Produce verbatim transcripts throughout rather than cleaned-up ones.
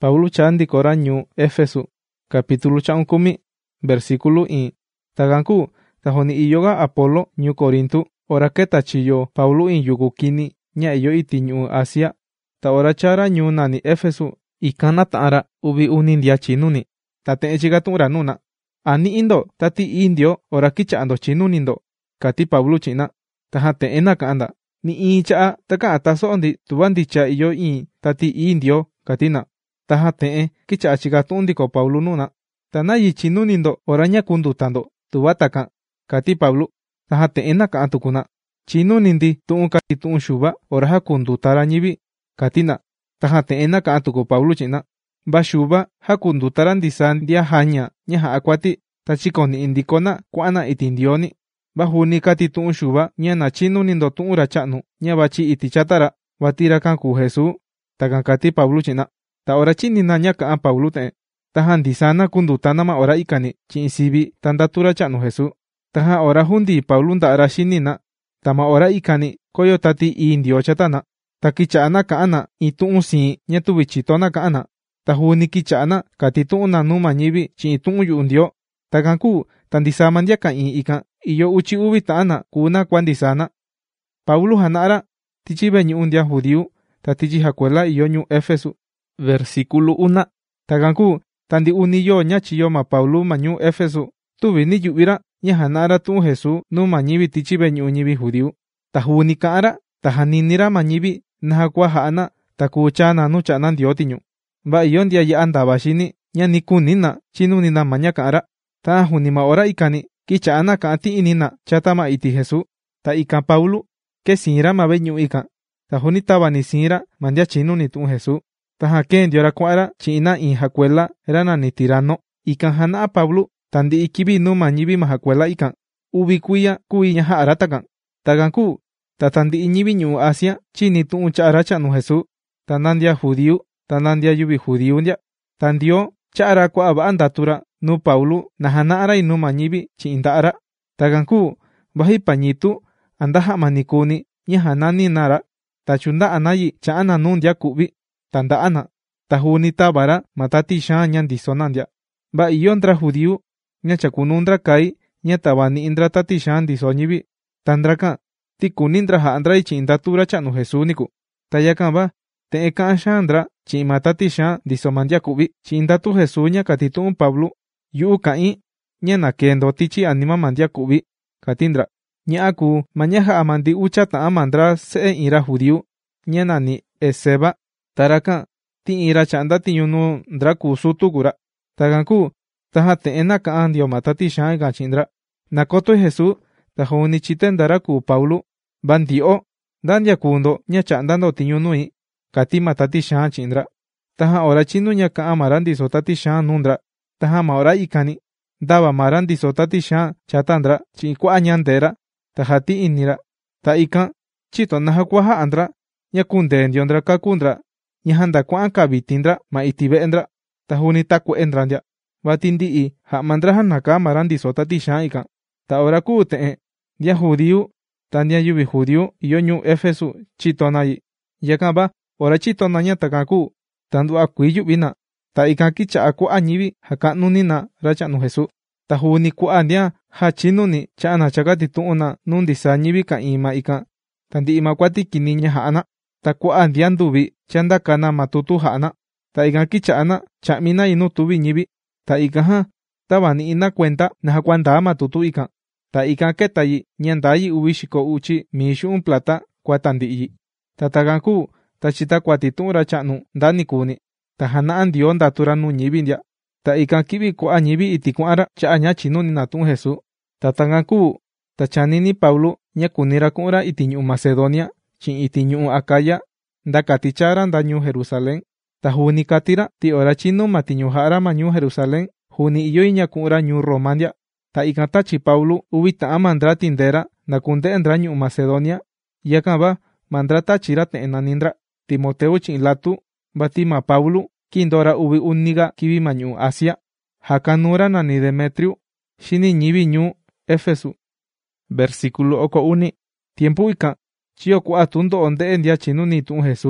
Paulo chandi kora ñuu Éfeso, capítulo cha'un kumi, versículo in. Taganku, tajoni iyoga Apolo ñuu Corinto, ora keta chiyo Paulo in yuku kini, ña iyo iti ñuu Asia. Ta ora chara ñuu nani Éfeso, ikana ta'ara uvi uni ndia chinuni. Ta te'e chiga tu'ra nuna. Ani indo tati indio ora kicha'ando chinuni ndo, kati Paulo chi'na. Taja te'e na ka'anda. Ni in cha'a taka ataso ndi tuva ndicha iyo in tati indio, katina. Taja te'e kicha'a chiga tu'un ndiko Paulo nuna. Ta nayi chinuni ndo ora ña kundutando, tuva taka, kati Paulo. Taja te'e na ka'a tukuna. Chinuni ndi tu'un kati tu'un xuva ora ja kundutara ñivi, katina. Taja te'e na ka'a tuku Paulo chi'na. Va xuva ja kundutara ndisa ndia jaña ña ja'a kuati, ta chikoni indikona kua'ana iti ndioni. Va juni kati tu'un xuva ña na chinuni ndo tu'un ra cha'nu ña vachi iti chatara, vatira kan ku Jesús. Takan kati Paulo chi'na. Ta ora chinina ña ka'a Paulo te'e. Taja ndisana kundutana ma ora ikani chi'in sivi ta ndatura cha'nu Jesús. Taja ora jundi Paulo nda'ara xinina. Ta ma ora ikani koyo tati indio chatana. Ta kicha'ana ka'ana in tu'un siin ña tuvi chitona ka'ana. Ta juni kicha'ana kati tu'una numa ñivi chi'in tu'un yu'u ndio. Takan ku ta ndisama ndia ka'in ikan iyo uchi uvi ta'ana kuna kua ndisana. Paulo jana'ara tichi ve'e ñu'u ndia judíu ta tichi jakuela iyo ñuu Éfeso. Versículo una. Takan ku ta ndi uni yo ña chiyo ma Paulo ma ñuu Éfeso tuvi ni yu'vira ña jana'ara tu'un Jesús numa ñivi tichi ve'e ñu'u ñivi judíu. Ta juni ka'ara ta janinira ma ñivi naja kua ja'ana ta kuu chana nu cha'na ndio tiñu. Va iyo ndia ya'a ndava xini ña ni kunina chinunina ma ña ka'ara. Ta juni ma ora ikani kicha'ana ka'a ti'inina chata ma iti Jesús. Ta ikan Paulo kesinra ma ve'e ñu'u ikan. Ta juni tavani sinra ma ndia chinuni tu'un Jesús. Taja kee ndiora kua'ara chi'ina in jakuela ra nani Tirano. Ikan jana'a Paulo ta ndi'i kivi numa ñivi ma jakuela ikan. Uvi kuiya kuvi ña ja'ara takan. Takan ku ta tandi'i ñivi ñu'u Asia chini tu'un cha'ara cha'nu Jesús. Ta nandia judíu ta nandia yuvi judíu ndia. Ta ndio cha'ara kua'a va'a ndatura nu Paulo na jana'ara numa ñivi chi'in nda'ara. Takan ku vaji pañitu anda ja'ma ni kuni ña jananinara. Ta chunda'ana yi cha'ana nu ndia ku'vi. Ta nda'ana. Ta juni tavara ma tati xaan ña ndisona ndia. Va iyo ndra judíu ña chakunu ndra kai ña tavani'i ndra tati xaan ndiso ñivi. Ta ndrakan ti kuni ndra ja'a ndra chi'in ndatura cha'nu Jesús niku. Ta yakan va te'e ka'an xaan ndra chi'in ma tati xaan ndiso ma ndia ku'vi chi'in ndatu Jesús ña kati tu'un Paulo. Yu'u ka'in ña na kendo tichi anima ma ndia ku'vi, kati ndra. Ña'a ku ma ña ja'a ma ndi ucha ta'a ma ndra se'e in ra judíu ña nani Esceva. Tarakan ti'in ra cha'nda tiñu nu ndra ku sutu kura. Takan ku taja te'e na ka'an ndio ma tati xaan ikan chi'in ndra. Na kotoi Jesús ta juni chite ndara ku Paulo. Va ndio'o nda ndia kundo ña cha'nda ndo tiñu nui, kati ma tati xaan chi'in ndra. Taja ora chinu ña ka'an ma ra ndiso tati xaan nu ndra. Taja ma ora ikani ndava ma ra ndiso tati xaan chata ndra chi'in kua'a ña ndera. Taja ti'inira. Ta ikan chito naja kua ja'a ndra ña kunde ndio ndra kaku ndra ña janda kua'an kaviti ndra ma iti ve'e ndra. Ta juni takue'e ndra ndia. Va tindi'i ja'ma ndra janaka ma ra ndiso tati xaan ikan. Ta ora kuu te'e ndia judíu ta ndia yuvi judíu iyo ñuu Éfeso chitona yi. Yakan va ora chitona ña takan ku ta ndu'a kui yu'vina. Ta ikan kicha'a kua'a ñivi jaka'nunina ra cha'nu Jesús. Ta juni kua'a ndia ja chinuni cha'ana chakati tu'una nu ndisa ñivi ka'in ma ikan. Ta ndi'i ma kuati kini ña ja'ana. Ta kua'a ndia nduvi chandakana ma tutu ja'ana. Ta ikan kicha'ana cha'mina inu tuvi ñivi. Ta ikan jan tavani'ina kuenta naja kuandaa ma tutu ikan. Ta ikan keta yi ña ndaa yi uvi xiko uchi mi xu'un plata kua tandi'i yi. Ta takan ku ta chita kuati tu'un ra cha'nu nda ni kuni. Ta jana'a ndio ndatura nu ñivi ndia. Ta ikan kivi kua'a ñivi iti kua'ara cha'a ña chinunina tu'un Jesús. Ta takan ku ta chanini Paulo ña kunira ku'unra iti ñu'u Macedonia chi'in iti ñu'u Acaya nda kati chara nda ñuu Jerusalén. Ta juni katira ti ora chinu ma tiñu ja'ara ma ñuu Jerusalén juni iyo ña ku'unra ñuu Roma ndia. Ta ikan tachi Paulo uvi ta'an ma ndra tindera na kunde'e ndra ñu'u Macedonia. Yakan va ma ndra tachira te'e nani ndra Timoteo chi'in latu. Vati ma Paulo kindora uvi uniga kivi ma ñu'u Asia. Jakanura nani Demetrio xini ñivi ñuu Éfeso. Versículo oko uni. Tiempo ikan chiyo kua'a tundo'o nde'e ndia chinuni tu'un Jesús.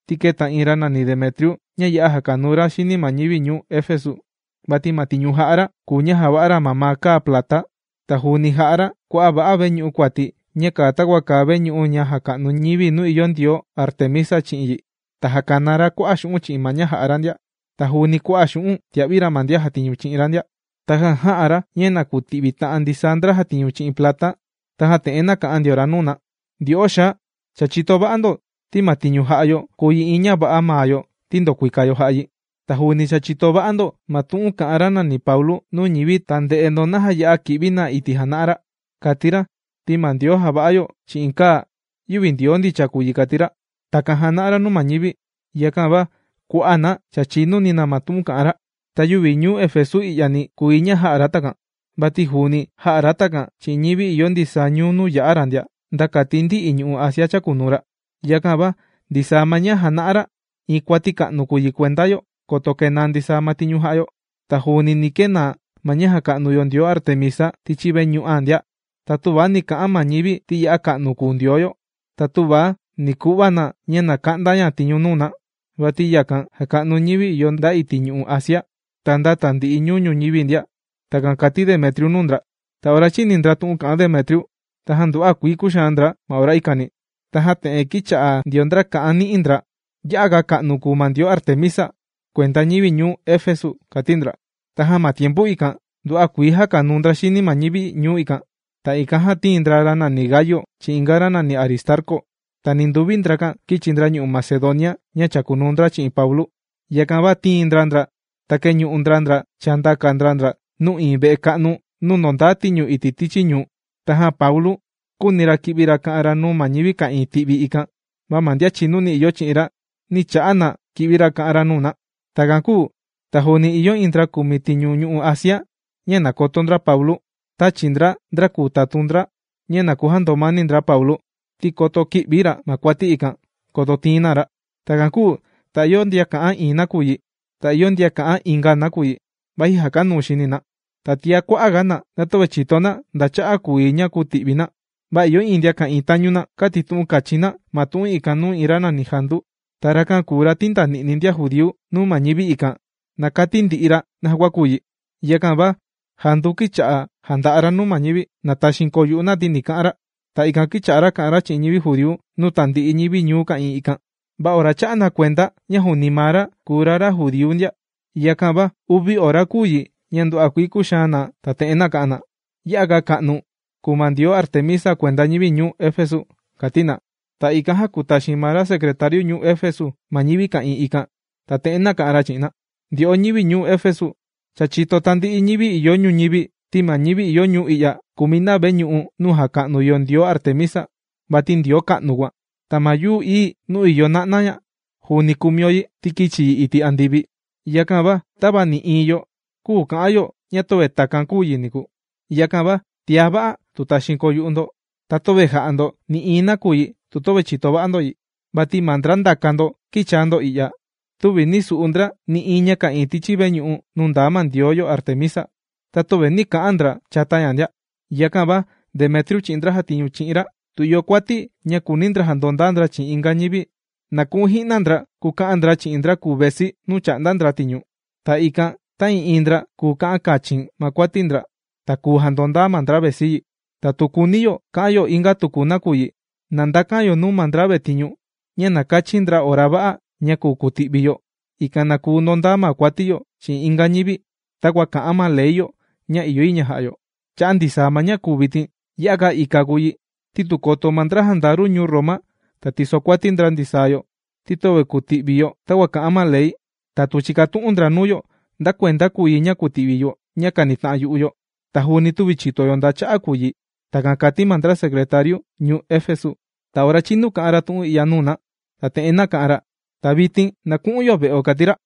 tiketa inra nani Demetriu ña ya'a jakanura xini mañivi ñuu Éfesu. Vati matiñu ja'ara kuña java'ara mamá kaa plata. Ta juni ja'ara kua'a va'a veñu'u kuati ña kaa takua kaa veñu'u ña jaka'nu ñivi nu iyo ndioo Artemisa chi'in yi. Ta jakanara kua'a xu'un chi'in maña ja'ara ndia. Ta juni kua'a xu'un tia'vira mandia jatiñu chi'inra ndia. Ta ja'ara ña nakuti'vi ta'an ndisaa ndra jatiñu chi'in plata. Ta jate'e naka'an ndiora nuna. Ndio'o xaa, cha chito va'a ndo ti matiñu ja'ayo kuyi in ña va'a maayo ti ndokuikayo ja'a yi. Ta juni cha chito va'a ndo matu'un ka'anra nani Paulu nuu ñivi tande'e ndo naja ya'a ki'vi na iti jana'ara. Katira ti ma Ndioo java'ayo chi'in kaa yuvi Ndioo ndicha kuyi katira. Takan jana'ara nuu ma ñivi. Yakan va kua'a na cha chinuni na matu'un ka'anra. Ta yuvi ñuu Éfesu i'yani kuyi ña ja'ara takan. Vati juni ja'ara takan chi'in ñivi iyo ndisaa ñuu nu ya'ara ndia ndakati ndi'i ñu'u Asia chakunura. Yakan va ndisaa maña jana'ara in kuati ka'nu kuyi kuendayo koto kena ndisaa matiñu ja'ayo. Ta juni ni kena maña jaka'nuyo ndioo Artemisa tichi veñu'an ndia. Ta tuva ni ka'an ma ñivi ti ya'a ka'nu kuu ndioyo. Ta tuva ni ku'va na ña naka'nda ña tiñu nuna. Vati yakan jaka'nu ñivi iyo nda iti ñu'u Asia. Ta nda tandi'i ñuu ñuñivi ndia. Takan kati Demetriu nuu ndra. Ta ora chini ndra tu'un ka'an Demetriu. Ta jandu'a kuii kuxaan ndra ma ora ikani. Ta jate'e kicha'a ndio ndra ka'an ni'i ndra. Ya'a ka'nu kuu ma ndioo Artemisa kuenda ñivi ñuu Éfesu kati ndra. Ta jama tiempu ikan ndu'a kuii jakanu ndra xini ma ñivi ñuu ikan. Ta ikan jatiin ndra ra nani Gayo chi'in inka ra nani Aristarco. Ta ni nduvi ndra kan kichi ndra ñu'u Macedonia ña chakunu ndra chi'in Paulu. Yakan va tiin ndra ndra. Ta keñu'u ndra ndra chandaka ndra ndra nu in ve'e ka'nu nu nondaa tiñu iti tichi ñuu. Ta ja Paulu kunira ki'vira ka'anra nuu ma ñivi ka'in ti'vi ikan. Va ma ndia chinu ni iyo chi'inra ni cha'a na ki'vira ka'anra nuna. Takan kuu ta juni iyo in ndra kumi tiñu ñu'u Asia ña nakoto ndra Paulu. Tachi ndra ndra kuu tatu ndra ña nakujandomani ndra Paulu ti koto ki'vira ma kuati ikan koto tiinara. Takan kuu ta iyo ndia ka'an in na kuyi. Ta iyo ndia ka'an inka na kuyi. Vaji jakanu xinina. Ta tia kua'a gana natove chitona nda cha'a kuyi ña kuti'vina. Va iyo in ndia ka'in tañuna kati tu'un kachina ma tu'un ikan nuu inra nani Jandu. Ta rakan kuura tinta ni'ni ndia judíu nuu ma ñivi ikan. Nakati ndi'ira najua kuyi. Yakan va Jandu kicha'a janda'ara nuu ma ñivi nataxinko yu'una ti ni ka'anra. Ta ikan kicha'ara ka'anra chi'in ñivi judíu nuu tandi'i ñivi ñuu ka'in ikan. Va ora cha'a na kuenda ña juni mara kuura ra judíu ndia. Yakan va uvi ora kuyi ña ndu'a kuii kuxaan na ta te'e na ka'an na. Ya'a ka'nu kuu ma ndioo Artemisa kuenda ñivi ñuu Éfesu kati na. Ta ikan jakutaxin maa ra secretario ñuu Éfesu ma ñivi ka'in ikan. Ta te'e na ka'anra chi'ina. Ndio'o ñivi ñuu Éfesu cha chito tandi'i ñivi iyo ñuñivi ti ma ñivi iyo ñuu i'ya kumi na veñu'u nu jaka'nuyo ndioo Artemisa. Vati ndioo ka'nu kuan. Ta ma yuu ii nu iyo na'na ña juni kumio yi ti kichi yi iti andivi. Yakan va tava ni inyo kuu ka'anyo ña tove takan kuyi niku. Yakan va tia va'a tu taxinko yu'u ndo. Ta tove ja'a ndo ni in na kuyi tu tove chito va'a ndo yi. Vati ma ndra ndaka ndo kichaa ndo i'ya. Tuvi ni su'u ndra ni in ña ka'in tichi veñu'u nu ndaa ma ndioyo Artemisa. Ta tove ni ka'an ndra chata ña ndia. Yakan va Demetriu chi'in ndra jatiñu chi'inra. Tu iyo kuati ña kuni ndra jandonda ndra chi'in inka ñivi. Na ku'un ji'na ndra ku ka'an ndra chi'in ndra kuu vesi nu cha'nda ndra tiñu. Ta ikan ta in in ndra kuu ka'an kachin ma kuati ndra. Ta kuu jandonda ma ndra vesi yi. Ta tu kuniyo ka'anyo inka tuku na kuyi. Na ndaka'anyo nuu ma ndra vetiñu. Ña nakachi ndra ora va'a ña kuu kuti'viyo. Ikan na kuu ndonda ma kuatiyo chi'in inka ñivi. Takua ka'an ma leiyo ña iyo yi ña ja'ayo. Cha'a ndisaa ma ña kuu vitin ya'a ika kuyi. Ti tu koto ma ndra jandaru ñuu Roma. Ta tiso kuati ndra ndisaayo. Ti tove kuti'viyo takua ka'an ma ley. Ta tu chikatu'un ndra nuyo nda kuenda kuyi ña kuti'viyo ña kanita'an yu'uyo. Ta juni tuvi chitoyo nda cha'a kuyi. Takan kati ma ndra secretario ñuu Éfesu. Ta ora chinu ka'anra tu'un i'ya nuna. Ta te'e na ka'anra. Ta vitin na ku'unyo ve'o katira.